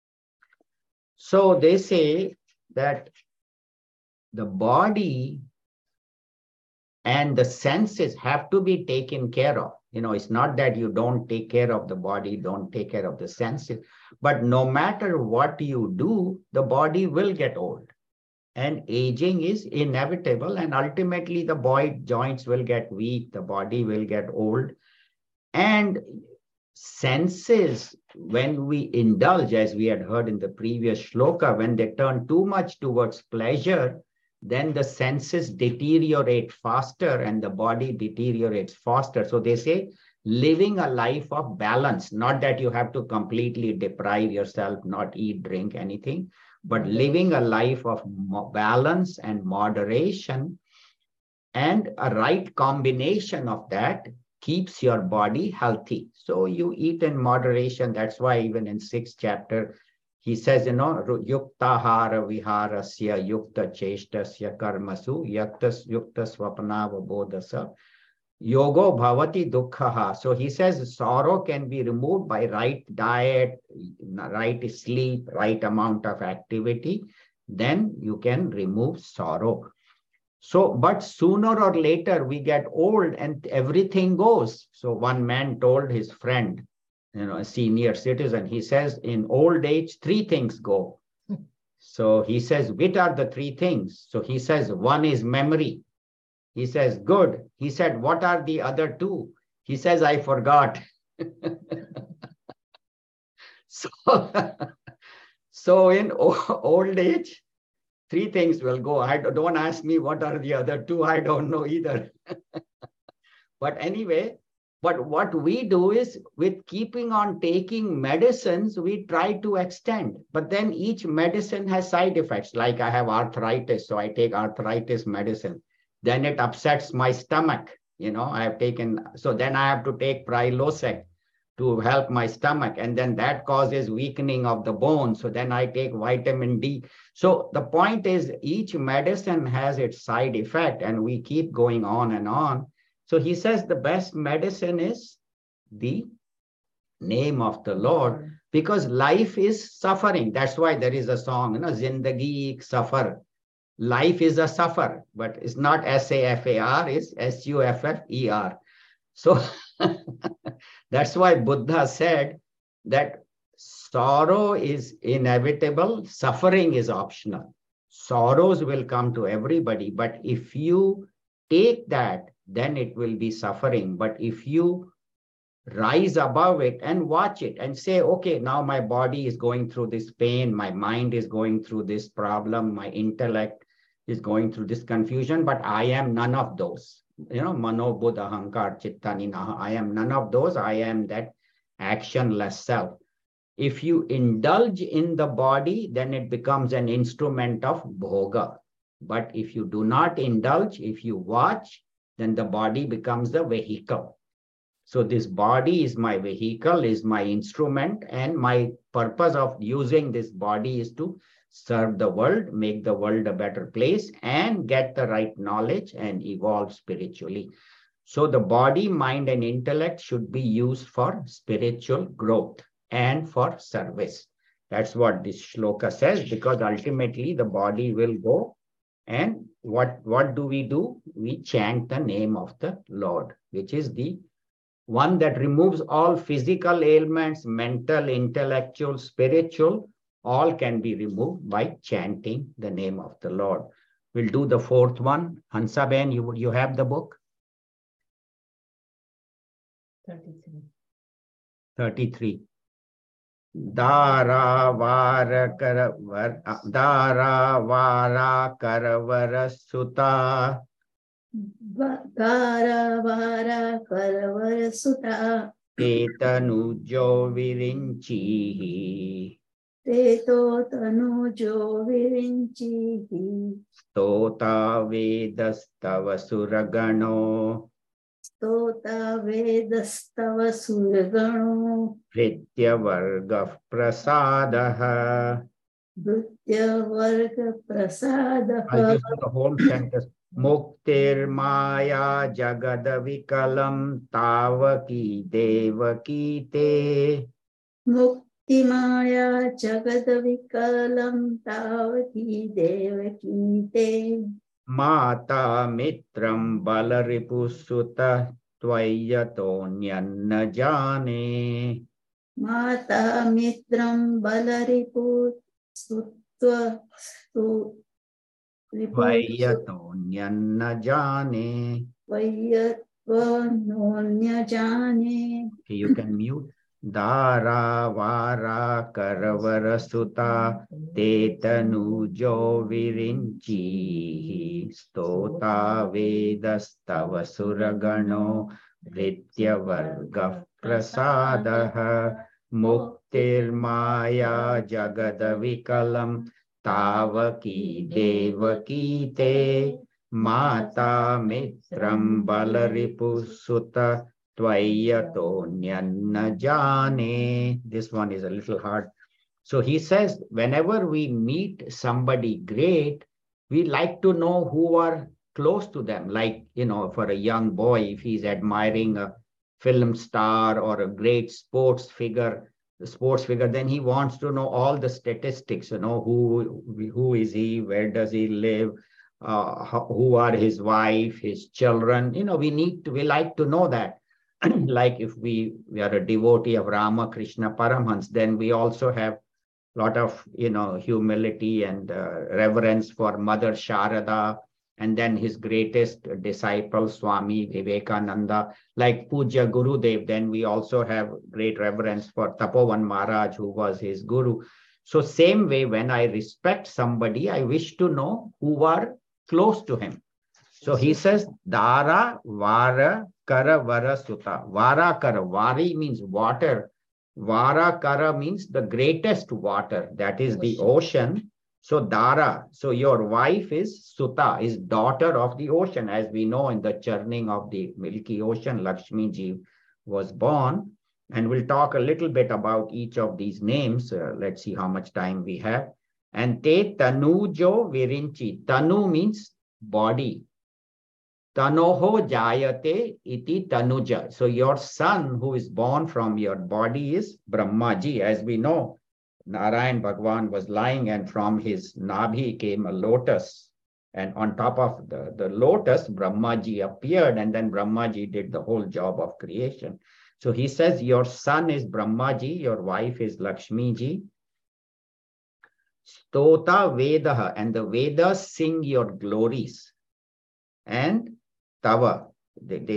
So they say that the body and the senses have to be taken care of. You know, it's not that you don't take care of the body, don't take care of the senses, but no matter what you do, the body will get old. And aging is inevitable, and ultimately the body joints will get weak, the body will get old. And senses, when we indulge, as we had heard in the previous shloka, when they turn too much towards pleasure, then the senses deteriorate faster and the body deteriorates faster. So they say living a life of balance, not that you have to completely deprive yourself, not eat, drink, anything, but living a life of balance and moderation, and a right combination of that keeps your body healthy. So you eat in moderation. That's why even in sixth chapter, he says, you know, yukta hara viharasya yukta cheshtasya karmasu yaktas yukta swapnava bodhasa yogo bhavati dukkhaha. So he says sorrow can be removed by right diet, right sleep, right amount of activity. Then you can remove sorrow. So, but sooner or later we get old and everything goes. So one man told his friend, you know, a senior citizen, he says, in old age, three things go. So he says, which are the three things? So he says, one is memory. He says, good. He said, what are the other two? He says, I forgot. so, so in old age, three things will go. I don't ask me what are the other two. I don't know either. But anyway, but what we do is with keeping on taking medicines, we try to extend. But then each medicine has side effects. Like I have arthritis, so I take arthritis medicine. Then it upsets my stomach. You know, I have taken, so then I have to take Prilosec to help my stomach. And then that causes weakening of the bone. So then I take vitamin D. So the point is each medicine has its side effect and we keep going on and on. So he says the best medicine is the name of the Lord, because life is suffering. That's why there is a song, you know, Zindagi ek safar. Life is a suffer, but it's not S A F A R, it's S U F F E R. So That's why Buddha said that sorrow is inevitable, suffering is optional. Sorrows will come to everybody, but if you take that, then it will be suffering. But if you rise above it and watch it and say, okay, now my body is going through this pain, my mind is going through this problem, my intellect is going through this confusion, but I am none of those. You know, mano buddha ahankar chitta ninaha. I am none of those. I am that actionless self. If you indulge in the body, then it becomes an instrument of bhoga. But if you do not indulge, if you watch, then the body becomes the vehicle. So this body is my vehicle, is my instrument, and my purpose of using this body is to serve the world, make the world a better place, and get the right knowledge and evolve spiritually. So the body, mind, and intellect should be used for spiritual growth and for service. That's what this shloka says, because ultimately the body will go. And what, what do we do? We chant the name of the Lord, which is the one that removes all physical ailments, mental, intellectual, spiritual, all can be removed by chanting the name of the Lord. We'll do the fourth one. Hansaben, you, you have the book? thirty-three. thirty-three. Dara vara karavar, Dara vara karavar sutta. Gara vara karavara sutta Tetanujo virinchihi. teto tanujo virinchihi Stota vedastava suragano. stota vedastava surgano Pritya varga prasadaha. nritya varga I'll prasadaha just do the whole sentence. Muktir maya jagadavikalam tavaki devaki te. mukti maya jagadavikalam tavaki devaki te Mata mitram balaripusuta tvayatonyanna jane. Mata mitram balaripu sutva su Tvayatonyanna jane. vayatva nonya jane. Okay, you can mute. Dara vara karavara sutta tetanujo virinchi stota vedastava suragano vritya varga prasadaha muktir maya jagadavikalam tavaki devaki te mata mitram balaripusuta Tvayatonyanna jane. This one is a little hard. So he says, whenever we meet somebody great, we like to know who are close to them. Like, you know, for a young boy, if he's admiring a film star or a great sports figure, sports figure, then he wants to know all the statistics, you know, who, who is he, where does he live, uh, how, who are his wife, his children. You know, we need to, we like to know that. Like if we, we are a devotee of Rama Krishna Paramhans, then we also have a lot of, you know, humility and uh, reverence for Mother Sharada, and then his greatest disciple, Swami Vivekananda, like Puja Gurudev. Then we also have great reverence for Tapovan Maharaj, who was his guru. So same way, when I respect somebody, I wish to know who are close to him. So he says, Dara Vara Kara Vara Sutta. Vara Kara, Vari means water. Vara Kara means the greatest water, that is the ocean. So Dara, so your wife is Sutta, is daughter of the ocean. As we know, in the churning of the Milky Ocean, Lakshmi Ji was born. And we'll talk a little bit about each of these names. Uh, let's see how much time we have. And Te Tanujo Virinchi. Tanu means body. Tanoho jayate iti tanuja. So your son who is born from your body is Brahmaji. As we know, Narayan Bhagwan was lying, and from his nabhi came a lotus. And on top of the, the lotus, Brahmaji appeared, and then Brahmaji did the whole job of creation. So he says, your son is Brahmaji, your wife is Lakshmiji. Stota Vedaha, and the Vedas sing your glories. And Tava, they, they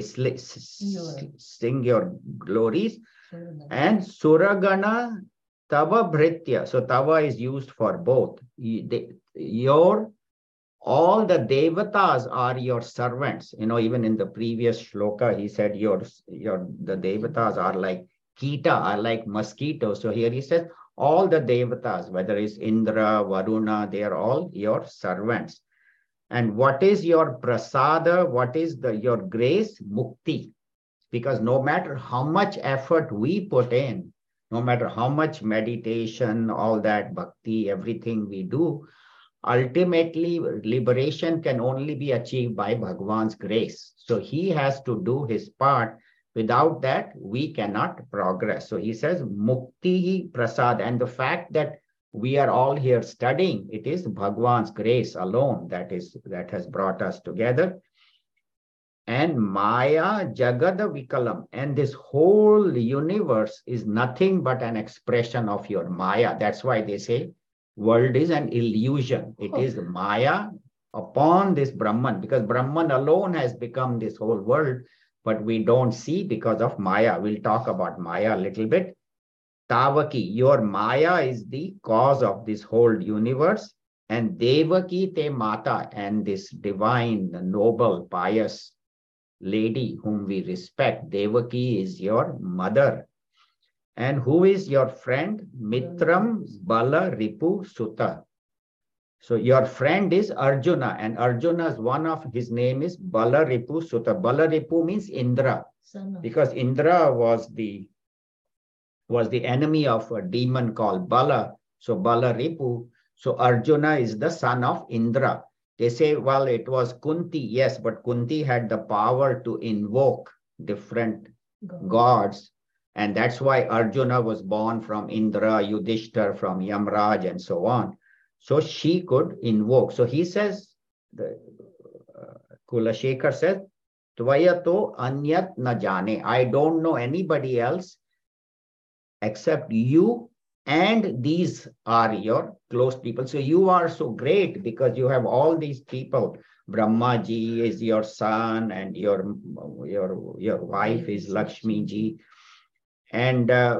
sing your glories. And Suragana Tava Bhritya. So Tava is used for both. Your, all the Devatas are your servants. You know, even in the previous shloka, he said your, your the Devatas are like Kita, are like mosquitoes. So here he says, all the Devatas, whether it's Indra, Varuna, they are all your servants. And what is your prasada? What is the your grace? Mukti. Because no matter how much effort we put in, no matter how much meditation, all that bhakti, everything we do, ultimately liberation can only be achieved by Bhagwan's grace. So he has to do his part. Without that, we cannot progress. So he says, Mukti Prasad. And the fact that we are all here studying, it is Bhagwan's grace alone that is that has brought us together. And Maya Jagada Vikalam. And this whole universe is nothing but an expression of your Maya. That's why they say world is an illusion. It oh. is Maya upon this Brahman, because Brahman alone has become this whole world. But we don't see because of Maya. We'll talk about Maya a little bit. Tavaki, your Maya is the cause of this whole universe. And Devaki te Mata, and this divine, noble, pious lady whom we respect, Devaki is your mother. And who is your friend? Mitram Bala Ripu Sutta. So your friend is Arjuna, and Arjuna's one of his name is Bala Ripu Sutta. Bala Ripu means Indra, because Indra was the was the enemy of a demon called Bala. So Bala Ripu. So Arjuna is the son of Indra. They say, well, it was Kunti. Yes, but Kunti had the power to invoke different God. gods. And that's why Arjuna was born from Indra, Yudhishthir from Yamraj, and so on. So she could invoke. So he says, the uh, Kulashekar says, Tvayato anyat na jane. I don't know anybody else except you, and these are your close people. So you are so great because you have all these people. Brahmaji is your son, and your, your, your wife is Lakshmiji. And uh,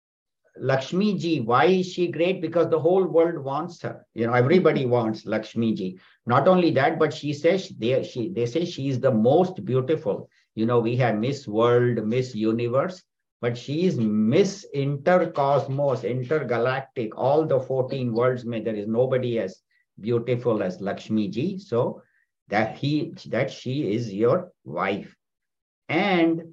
Lakshmi ji, why is she great? Because the whole world wants her. You know, everybody wants Lakshmi ji. Not only that, but she says they she they say she is the most beautiful. You know, we have Miss World, Miss Universe, but she is Miss Intercosmos, Intergalactic. All the fourteen worlds, may there is nobody as beautiful as Lakshmi ji. So that he that she is your wife, and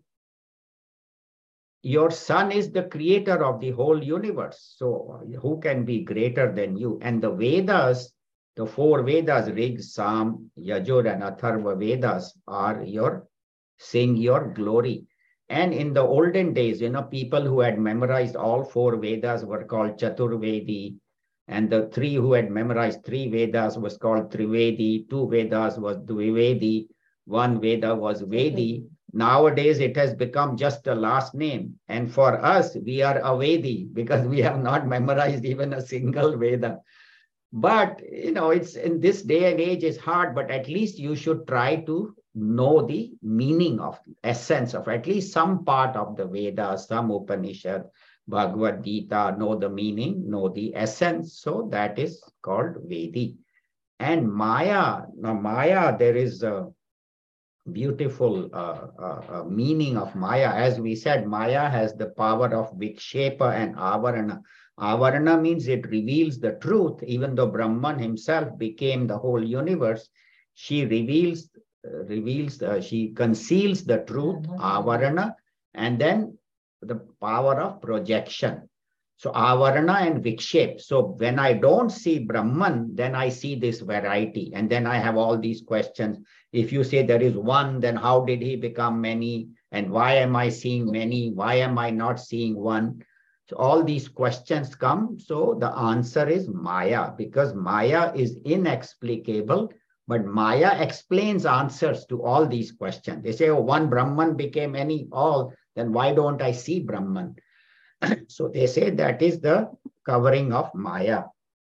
your son is the creator of the whole universe. So who can be greater than you? And the Vedas, the four Vedas, Rig, Sam, Yajur, and Atharva Vedas are your, sing your glory. And in the olden days, you know, people who had memorized all four Vedas were called Chaturvedi. And the three who had memorized three Vedas was called Trivedi. Two Vedas was Dvivedi. One Veda was Vedi. Nowadays, it has become just a last name. And for us, we are Avedi because we have not memorized even a single Veda. But, you know, it's in this day and age, it's hard, but at least you should try to know the meaning of, essence of at least some part of the Vedas, some Upanishad, Bhagavad Gita, know the meaning, know the essence. So that is called Vedi. And Maya, now Maya, there is a beautiful uh, uh, uh, meaning of Maya. As we said, Maya has the power of Vikshepa and Avarana. Avarana means it reveals the truth. Even though Brahman himself became the whole universe, she reveals, uh, reveals, uh, she conceals the truth, Avarana, and then the power of projection. So Avarana and Vikshep. So when I don't see Brahman, then I see this variety. And then I have all these questions. If you say there is one, then how did he become many? And why am I seeing many? Why am I not seeing one? So all these questions come. So the answer is Maya, because Maya is inexplicable, but Maya explains answers to all these questions. They say, oh, one Brahman became many, all. then why don't I see Brahman? So they say that is the covering of Maya.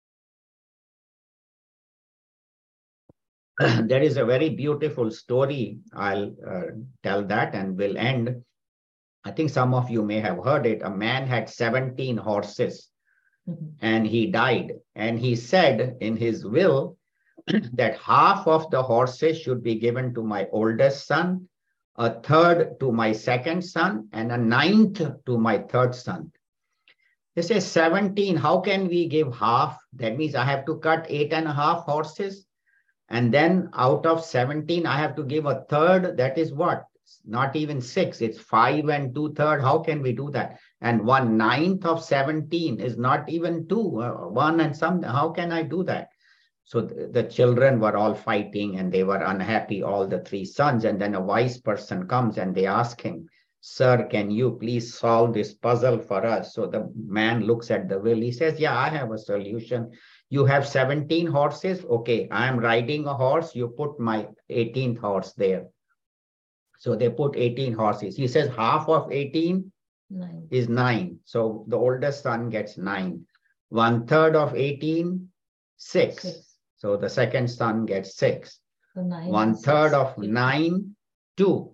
There is a very beautiful story. I'll uh, tell that and we'll end. I think some of you may have heard it. A man had seventeen horses mm-hmm. and he died. And he said in his will that half of the horses should be given to my oldest son, a third to my second son, and a ninth to my third son. They say seventeen, how can we give half? That means I have to cut eight and a half horses. And then out of seventeen, I have to give a third. That is what? Not even six. It's five and two third. How can we do that? And one ninth of seventeen is not even two. Uh, one and some. How can I do that? So the, the children were all fighting and they were unhappy, all the three sons. And then a wise person comes and they ask him, sir, can you please solve this puzzle for us? So the man looks at the will. He says, yeah, I have a solution. You have seventeen horses. Okay, I am riding a horse. You put my eighteenth horse there. So they put eighteen horses. He says half of eighteen nine. Is nine. So the oldest son gets nine. One third of eighteen, six. six. So the second son gets six. So one third of nine, two.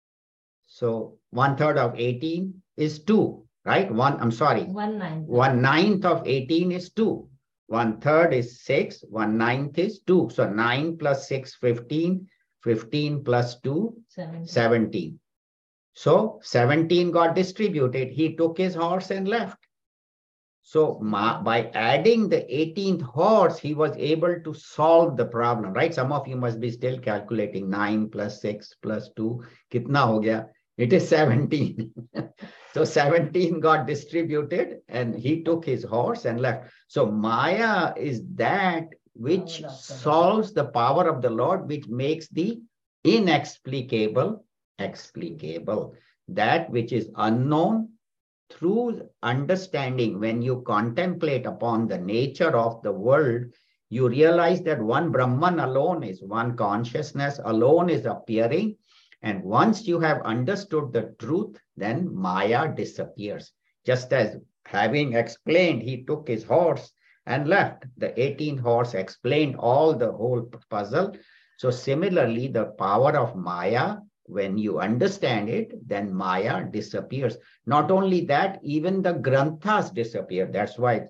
So one third of eighteen is two, right? One, I'm sorry. One ninth. One ninth of eighteen is two. One third is six. One ninth is two. So nine plus six, fifteen. fifteen plus two, seventeen. seventeen. So seventeen got distributed. He took his horse and left. So by adding the eighteenth horse, he was able to solve the problem, right? Some of you must be still calculating nine plus six plus two. Kitna ho gaya? It is seventeen. So seventeen got distributed and he took his horse and left. So Maya is that which solves the power of the Lord, which makes the inexplicable explicable. That which is unknown, through understanding, when you contemplate upon the nature of the world, you realize that one Brahman alone is, one consciousness alone is appearing. And once you have understood the truth, then Maya disappears. Just as having explained, he took his horse and left. The eighteenth horse explained all the whole puzzle. So similarly, the power of Maya, when you understand it, then Maya disappears. Not only that, even the Granthas disappear. That's why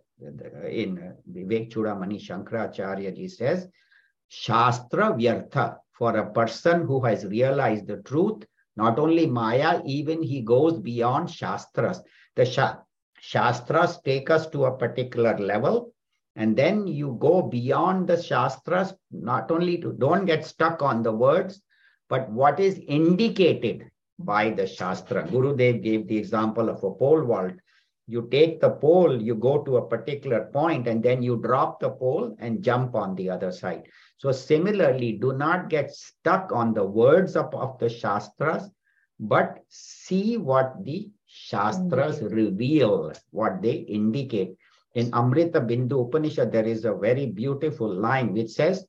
in Vivek Chudamani Shankaracharya ji says, Shastra Vyartha. For a person who has realized the truth, not only Maya, even he goes beyond Shastras. The Sha Shastras take us to a particular level. And then you go beyond the Shastras, not only to don't get stuck on the words, but what is indicated by the Shastra. Gurudev gave the example of a pole vault. You take the pole, you go to a particular point, and then you drop the pole and jump on the other side. So similarly, do not get stuck on the words of, of the Shastras, but see what the Shastras reveal, what they indicate. In Amrita Bindu Upanishad, there is a very beautiful line which says,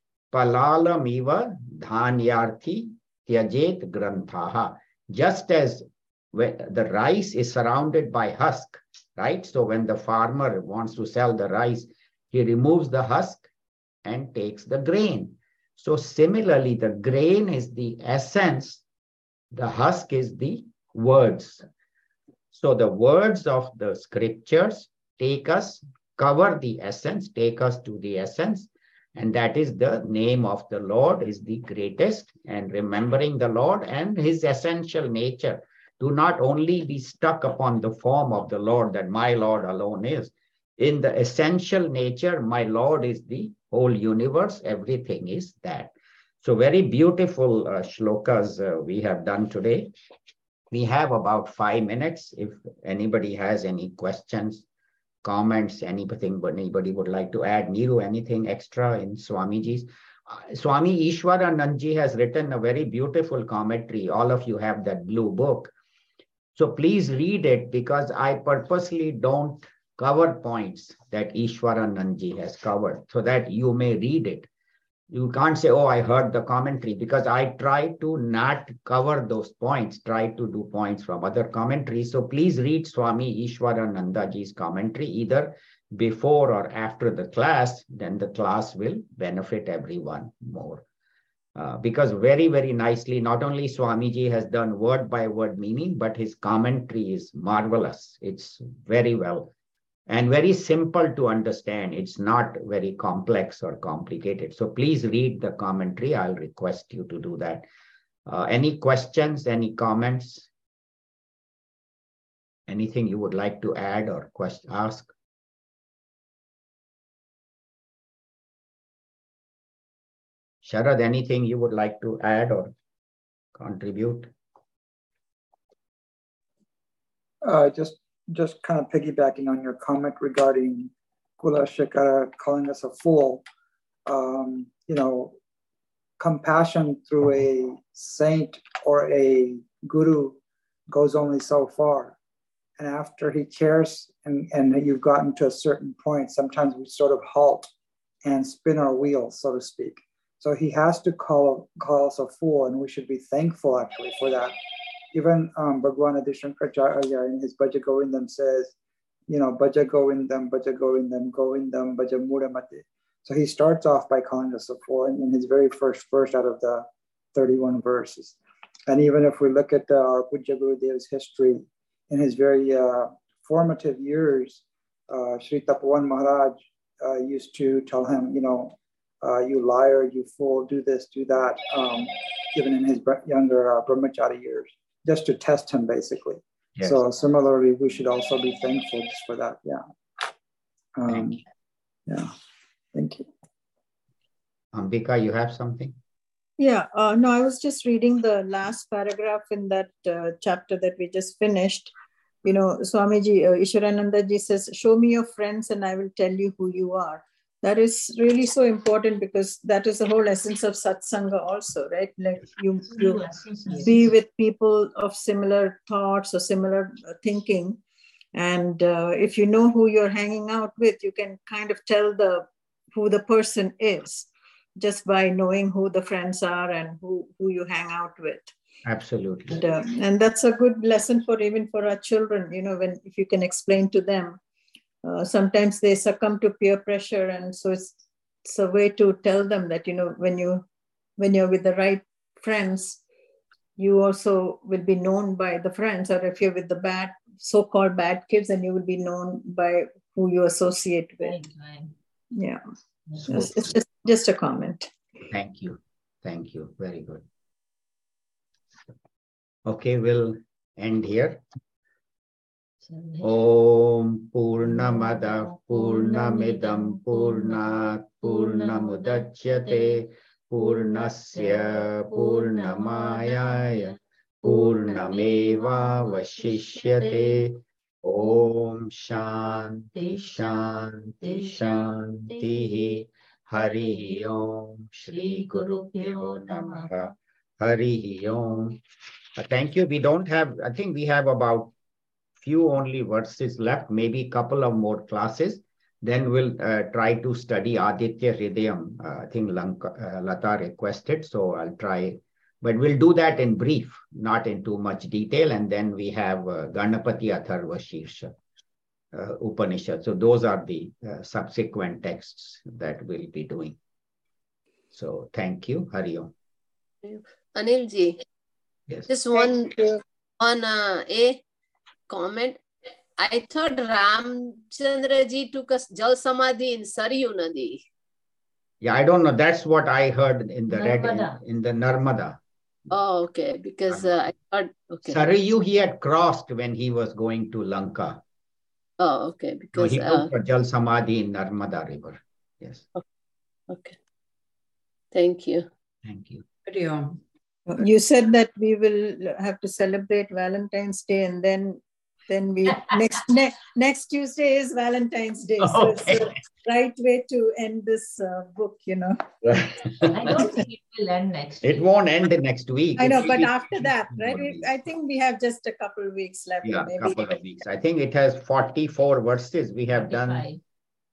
Palalamiva dhanyarthi tyajet granthaha. Just as the rice is surrounded by husk, right? So when the farmer wants to sell the rice, he removes the husk and takes the grain. So similarly, the grain is the essence, the husk is the words. So the words of the scriptures take us, cover the essence, take us to the essence. And that is the name of the Lord is the greatest. And remembering the Lord and his essential nature. Do not only be stuck upon the form of the Lord that my Lord alone is. In the essential nature, my Lord is the whole universe. Everything is that. So very beautiful uh, shlokas uh, we have done today. We have about five minutes. If anybody has any questions, comments, anything, but anybody would like to add. Niru, anything extra in Swamiji's? Uh, Swami Ishwaranandji has written a very beautiful commentary. All of you have that blue book. So please read it, because I purposely don't cover points that Ishwaranandji has covered, so that you may read it. you can't say, oh, I heard the commentary, because I try to not cover those points, try to do points from other commentaries. So please read Swami Ishwaranandaji's commentary either before or after the class, then the class will benefit everyone more. Uh, because very, very nicely, not only Swamiji has done word by word meaning, but his commentary is marvelous. It's very well and very simple to understand. It's not very complex or complicated. So please read the commentary. I'll request you to do that. Uh, any questions, any comments? Anything you would like to add or question, ask? Sharad, anything you would like to add or contribute? Uh, just, just kind of piggybacking on your comment regarding Kula Shekara calling us a fool. Um, you know, compassion through a saint or a guru goes only so far. And after he cares and, and you've gotten to a certain point, sometimes we sort of halt and spin our wheels, so to speak. So he has to call, call us a fool, and we should be thankful actually for that. Even um, Bhagwan Adi Shankaracharya in his Bhaja Govindam says, you know, Bhaja Govindam, Bhaja Govindam, Govindam, Bhaja Mudamati. So he starts off by calling us a fool in, in his very first verse out of the thirty-one verses. And even if we look at uh, our Pujya Gurudev's history, in his very uh, formative years, uh, Sri Tapovan Maharaj uh, used to tell him, you know, Uh, you liar, you fool, do this, do that, um, even in his younger uh, brahmachari years, just to test him, basically. Yes. So similarly, we should also be thankful just for that. Yeah. Um, Thank you. Yeah. Thank you. Ambika, you have something? Yeah. Uh, no, I was just reading the last paragraph in that uh, chapter that we just finished. You know, Swamiji, uh, Ishwaranandaji says, show me your friends and I will tell you who you are. That is really so important, because that is the whole essence of satsanga also, right? Like you, you be with people of similar thoughts or similar thinking. And uh, if you know who you're hanging out with, you can kind of tell the who the person is just by knowing who the friends are and who, who you hang out with. Absolutely. And, uh, and that's a good lesson for even for our children, you know, when if you can explain to them. Uh, sometimes they succumb to peer pressure, and so it's, it's a way to tell them that, you know, when you when you're with the right friends, you also will be known by the friends, or if you're with the bad so-called bad kids, then you will be known by who you associate with. Right. Yeah, So, it's, it's just just a comment. Thank you, thank you, very good. Okay, we'll end here. Om Purnamada Purnamidam Purnat Purnamudachyate Purnasya Purnamayaya Purnameva Vashishyate. Om Shanti Shanti Shanti. Hari Om Shri Guru Pyo Namaha. Hari Om. Thank you. We don't have, I think we have about few only verses left, maybe a couple of more classes. Then we'll uh, try to study Aditya Hridayam. Uh, I think Lanka, uh, Lata requested, so I'll try. But we'll do that in brief, not in too much detail. And then we have uh, Ganapati Atharva Shirsha uh, Upanishad. So those are the uh, subsequent texts that we'll be doing. So thank you. Hari Om. Anilji, yes. Just one, one uh, A comment. I thought Ramchandra ji took us Jal Samadhi in Saryu Nadi. Yeah, I don't know. That's what I heard in the red in, in the Narmada. Oh, okay. Because uh, I thought, okay. Saryu he had crossed when he was going to Lanka. Oh, okay. Because so he uh, took uh, Jal Samadhi in Narmada River. Yes. Okay. okay. Thank you. Thank you. You said that we will have to celebrate Valentine's Day, and then then we next ne- next Tuesday is Valentine's Day. So okay. It's the right way to end this uh, book, you know. I don't think it will end next week. It won't end next week. I know, it but after that, right? We, I think we have just a couple of weeks left. Yeah, a maybe. couple of weeks. I think it has forty-four verses we have forty-five. Done.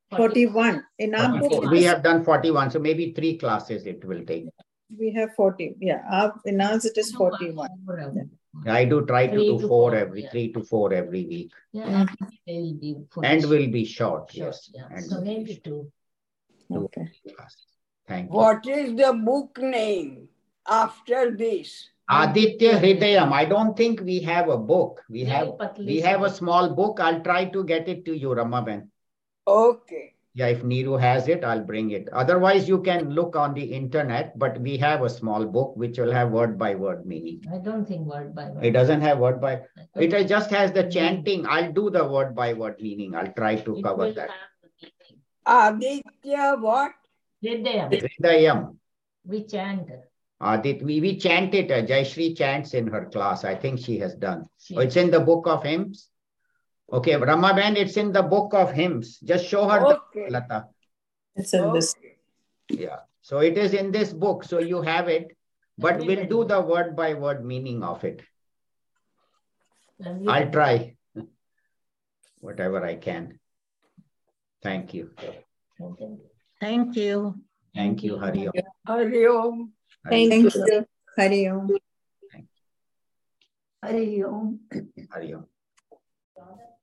forty-one. In our book, We have done forty-one, so maybe three classes it will take. we have forty. Yeah, our, in ours it is forty-one. I do try to Three do to four four, every, yeah. three to four every week. Yeah, will be full. And will be short, Sure, yes. yeah. And So will be maybe short. two. Two Okay. classes. Thank you. What is the book name after this? Aditya Hridayam. I don't think we have a book. We Very have patli we si have a book. small book. I'll try to get it to you, Ramaben. Okay. Yeah, if Neeru has it, I'll bring it. Otherwise, you can look on the internet, but we have a small book which will have word by word meaning. I don't think word by word. It doesn't have word by, I don't it think just has the Mm. chanting. I'll do the word by word meaning. I'll try to it cover will that. have the meaning. Aditya what? Hridayam. Hridayam. We chant. Adit, we, we chant it. Uh, Jayashree chants in her class. I think she has done. She- Oh, it's in the book of hymns. Okay, Ramaben, it's in the book of hymns. Just show her Okay. the Lata. It's in this. Okay. Yeah. So it is in this book. So you have it, but we'll Everybody. do the word by word meaning of it. Everybody. I'll try whatever I can. Thank you. Okay. Thank you. Thank you, Hari Om. Hari Om. Hari Thank you. Hari Om. Hari Om. Hari Om.